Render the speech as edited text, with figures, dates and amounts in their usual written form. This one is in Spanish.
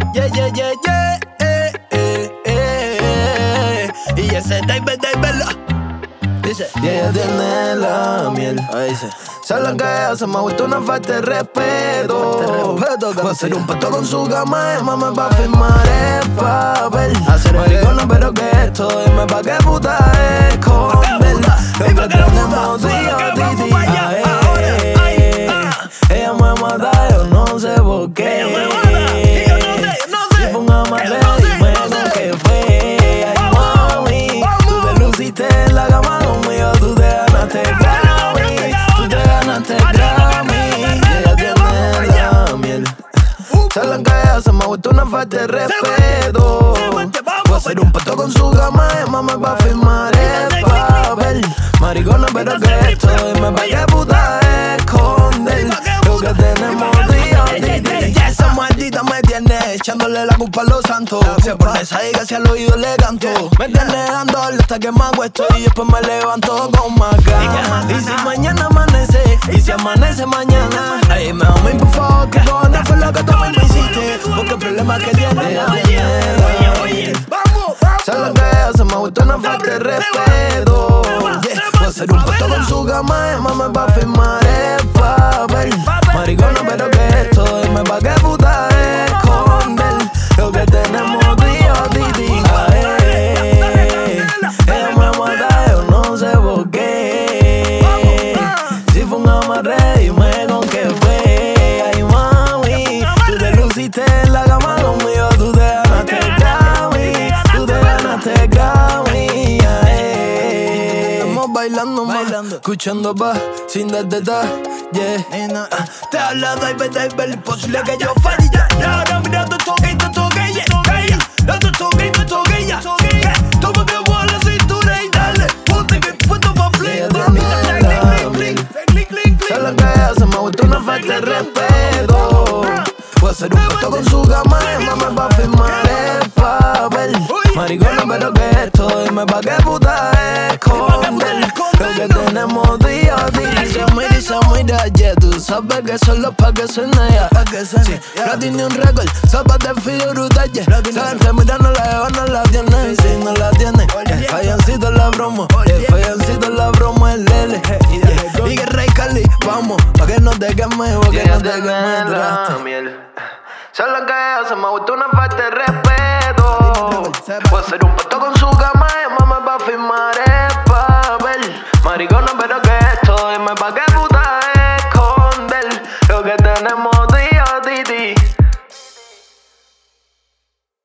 Yeah, yeah, yeah, yeah. Y ese David dice, y ella tiene la miel. Ahí dice, ¿sabes lo que hace? Me ha vuelto una falta de respeto. Va a hacer un pacto con su cama, me va a firmar el papel. Maricona, pero que esto, dime pa' qué puta esconder lo que tenemos tú y yo, titi. Ella me mata, yo no sé por qué. Si fue un amarre, dime con qué fue. Ay, mami, tú te luciste en la cama conmigo, tú te ganaste Grammy. Tú te ganaste Grammy. Y ella tiene la miel. ¿Sabes lo que hace? Me ha vuelto una falta de respeto. Voy a hacer un pacto con su cama, me va a firmar el papel. Maricona, pero que esto, dime pa' qué puta esconder lo que tenemos tú y yo, titi. Ya esa maldita me tiene echándole la culpa a los santos. Se pone esa y casi al oído le canto. Me tiene dando hasta que me acuesto y después me levanto con más ganas. Y si mañana amanece, y si amanece mañana, ay, mejor por favor, que cojones fue lo que tú me hiciste. Porque el problema es que tiene. ¿Sabes lo que hace? Me ha vuelto una falta de respeto. Voy a hacer un pacto con su cama, me va a firmar el papel. Maricona, pero que esto, dime pa' qué puta esconder lo que tenemos tú y yo, titi. Ella me mata, yo no sé por qué. Si fue un amarre, dime con qué fue. Ay, mami, tú te luciste en la cama conmigo, tú te ganaste Grammy. Tú te ganaste Grammy. Estamos bailando, escuchando pa' sin darte yeah. Te habla David, imposible que yo falle. Y ahora mira tu toque, yeah. Tu toque, yeah. Tómate por la cintura y dale. Ponte que puesto pa' play. ¿Sabes lo que hace? Me ha vuelto una falta de respeto. Voy a hacer un pacto con su cama, me va a firmar el papel. Maricona, pero que esto, dime pa' qué puta esconder lo que tenemos tú y yo, titi. Mira, yeah, tú sabes que solo pa' que suene ya. Sí, no tiene un récord, zapatos de filo brutal, yeah. Saben que mira, no la lleva, no la tiene. Y si no la tiene, fallancito en la broma. Fallancito en la broma, el Lele. Y que Rey Cali, vamos, pa' que no te quemes, pa' que no te quemes. ¿Sabes lo que hace? Me ha vuelto una falta de respeto. Voy a hacer un pacto con su cama, me va a firmar el papel. Maricona, pero que esto, dime pa' qué